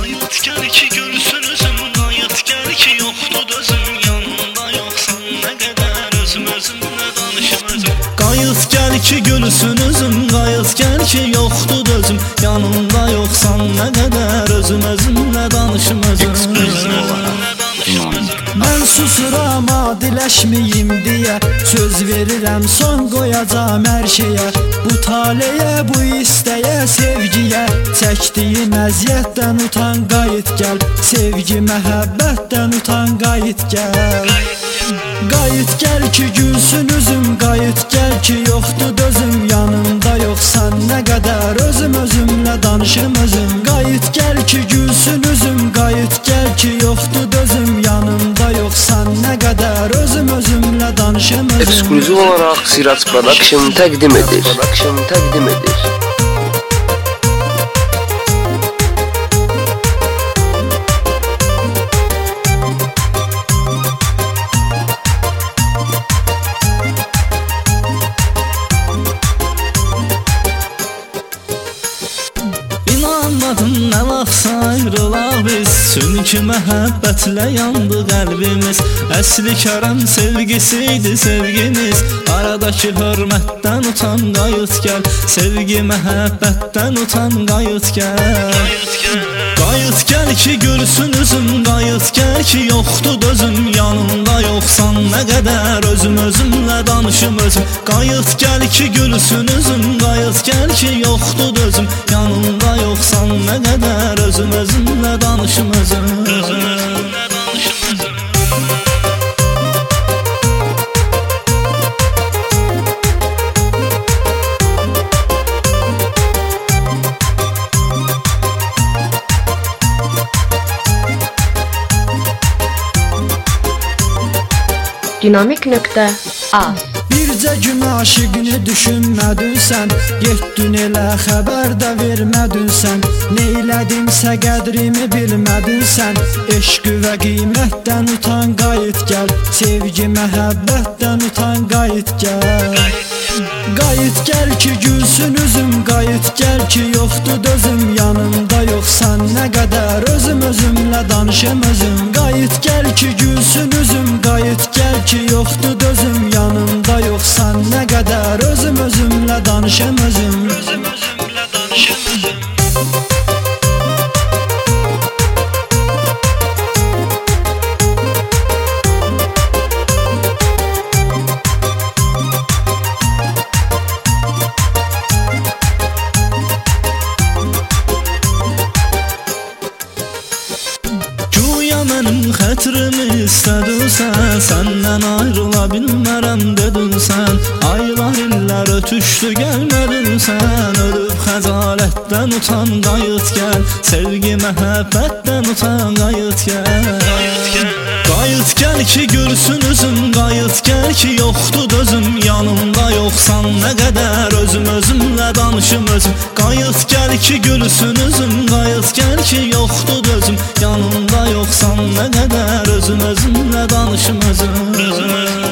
Qayıt gəl ki görsün özüm, qayıt gəl ki yoxdur dözüm, yanımda yoxsan nə qədər özüm özümlə danışım özüm. Qayıt gəl ki görsün özüm, qayıt gəl ki yoxdur dözüm, yanımda yoxsan nə qədər özüm özümlə danışım özüm. Mən susuram adiləşməyim deyə, söz verirəm son qoyacam hər şeyə. Bu taleyə, bu istəyə, sevgiyə, çəkdiyim əziyyətdən utan qayıt gəl. Sevgi, məhəbbətdən utan qayıt gəl. Qayıt gəl ki gülsün üzüm, qayıt gəl ki yoxdur dözüm, yanımda yoxsan nə qədər özüm özümlə danışım özüm. Qayıt gəl ki gülsün üzüm, qayıt gəl ki yoxdur dözüm, yanımda yoxsan nə qədər özüm özümlə danışım özüm. Eksklüziv olaraq Sirac Production təqdim edir. İnanmadım nə vaxtsa ayrılaq biz, çünki məhəbbətlə yandı qəlbimiz. Əsli kərəm sevgisiydi sevgimiz, aradakı hörmətdən utan qayıt gəl. Sevgi, məhəbbətdən utan qayıt gəl. Qayıt gəl ki görsün üzüm, qayıt gəl ki yoxdur dözüm, yanımda yoxsan nə qədər özüm özümlə danışım özüm. Qayıt gəl ki görsün üzüm, qayıt gəl ki yoxdur dözüm, yanımda yoxsan nə qədər özüm özümlə danışım özüm. Dinamik.az Bircə gün aşıqını düşünmədin sən, getdin elə xəbər də vermədin sən. Neylədimsə qədrimi bilmədin sən, eşq və qiymətdən utan qayıt gəl. Sevgi, məhəbbətdən utan qayıt gəl. Qayıt gəl ki gülsün üzüm, qayıt gəl ki yoxdur dözüm, yanımda yoxsan nə qədər özüm özümlə danışım özüm. Qayıt gəl ki gülsün üzüm, qayıt gəl ki yoxdur dözüm, yanımda yoxsan nə qədər özüm özümlə danışım özüm. Mənim xətrimi istədinsən, səndən ayrıla bilmərəm dedin sən. Aylar illər ötüşdü gəlmədin sən, ölüb xəcalətdən utan qayıt gəl. Sevgi, məhəbbətdən utan qayıt gəl. Qayıt gəl ki görsün üzüm, qayıt gəl ki yoxdur dözüm, yanımda yoxsan nə qədər özüm özümlə danışım özüm. Qayıt gəl ki görsün üzüm, qayıt gəl ki yoxdur dözüm, yanımda yoxsan nə qədər özüm özümlə danışım özüm.